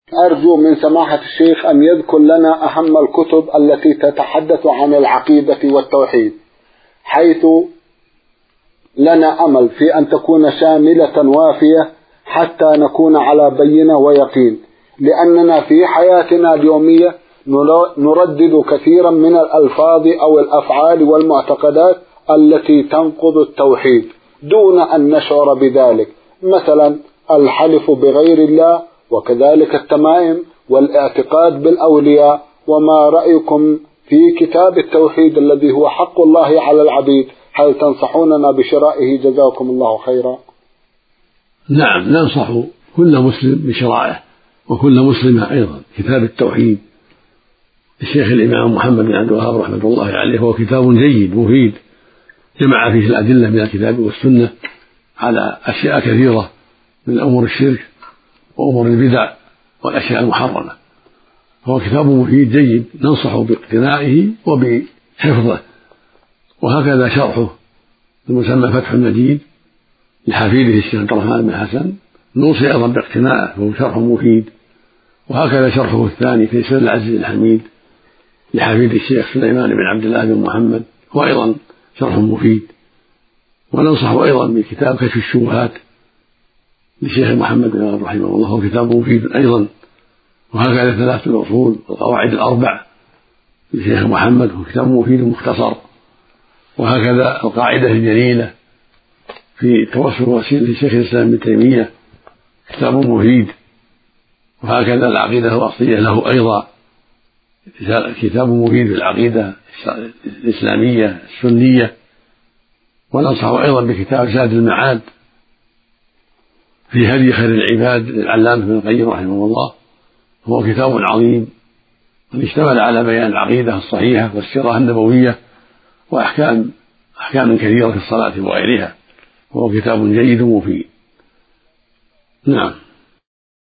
أرجو من سماحة الشيخ أن يذكر لنا أهم الكتب التي تتحدث عن العقيدة والتوحيد، حيث لنا أمل في أن تكون شاملة وافية حتى نكون على بينة ويقين، لأننا في حياتنا اليومية نردد كثيرا من الألفاظ أو الأفعال والمعتقدات التي تنقض التوحيد دون أن نشعر بذلك، مثلا الحلف بغير الله، وكذلك التمائم والاعتقاد بالأولياء. وما رأيكم في كتاب التوحيد الذي هو حق الله على العبيد؟ هل تنصحوننا بشرائه؟ جزاكم الله خيرا. نعم، ننصح كل مسلم بشرائه وكل مسلمة أيضا. كتاب التوحيد الشيخ الإمام محمد بن عبد الوهاب رحمة الله عليه هو كتاب جيد مفيد، جمع فيه الأدلة من الكتاب والسنة على أشياء كثيرة من أمور الشرك وأمور البدع والأشياء المحرمة، فهو كتاب مفيد جيد ننصح باقتنائه وبحفظه. وهكذا شرحه المسمى فتح المجيد لحفيده الشيخ عبد الرحمن بن حسن نوصي أيضا باقتنائه، فهو شرح مفيد. وهكذا شرحه الثاني تيسير العزيز الحميد لحفيد الشيخ سليمان بن عبد الله بن محمد هو أيضا شرح مفيد. وننصح أيضا بكتاب كشف الشبهات للشيخ محمد بن عبد رحمه الله، هو كتاب مفيد أيضا. وهكذا ثلاثة الأصول والقواعد الأربع للشيخ محمد هو كتاب مفيد مختصر. وهكذا القاعدة الجليلة في التوسل والوسيلة للشيخ الإسلام ابن تيمية كتاب مفيد. وهكذا العقيدة الأصلية له أيضا كتاب مفيد في العقيدة الإسلامية السنية. وننصح أيضا بكتاب زاد المعاد في هدي خير العباد للعلامة ابن القيم رحمه الله، هو كتاب عظيم قد اشتمل على بيان العقيدة الصحيحة والسيرة النبوية وأحكام كثيرة في الصلاة وغيرها، وهو كتاب جيد مفيد. نعم.